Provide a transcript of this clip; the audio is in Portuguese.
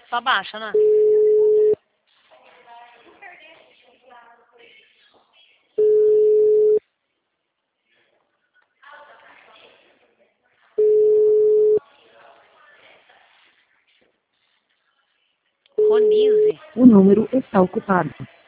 Só baixa, né? Ronise. O número está ocupado.